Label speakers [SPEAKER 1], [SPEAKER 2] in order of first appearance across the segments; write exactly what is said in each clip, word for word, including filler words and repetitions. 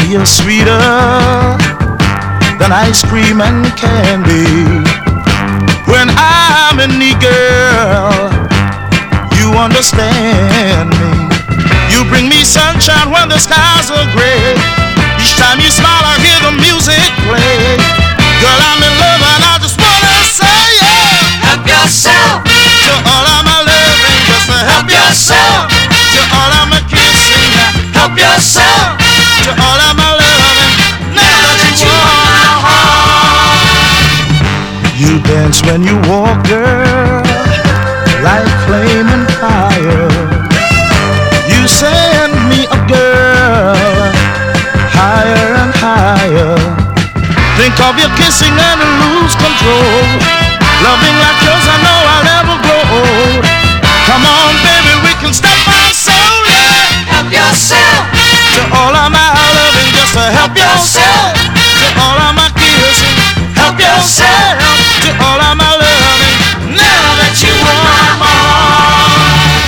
[SPEAKER 1] feel sweeter than ice cream and candy. When I'm in need, girl, you understand me. You bring me sunshine when the skies are gray. Each time you smile, I hear the music play. Girl, I'm in love and I just wanna say, yeah.
[SPEAKER 2] Help yourself
[SPEAKER 1] to all of my loving, just to help yourself. To all of my kissing,
[SPEAKER 2] help yourself.
[SPEAKER 1] To all of my loving, now that you want my heart. You dance when you walk, girl, like flame and fire. You send me up, girl, higher and higher. Think of your kissing and lose control. Loving like yours, I know I'll never grow old. Come on, baby, we can stop my soul, yeah.
[SPEAKER 2] Help yourself
[SPEAKER 1] to all of my loving, just to help yourself. To all of my kissing, help yourself. To all of my loving, now that you want my heart.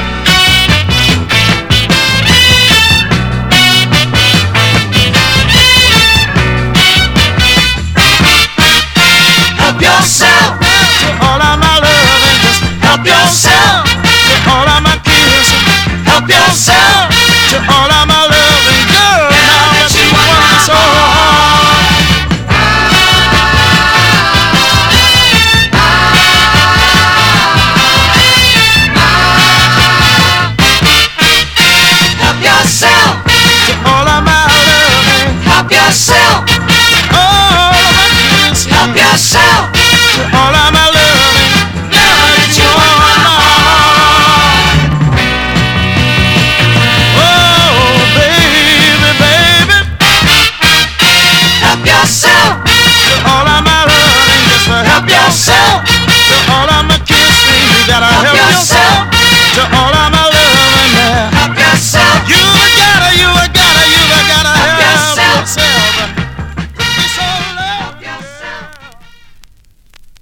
[SPEAKER 2] Help yourself
[SPEAKER 1] to all of my loving, just help yourself. To all of my kissing, help yourself.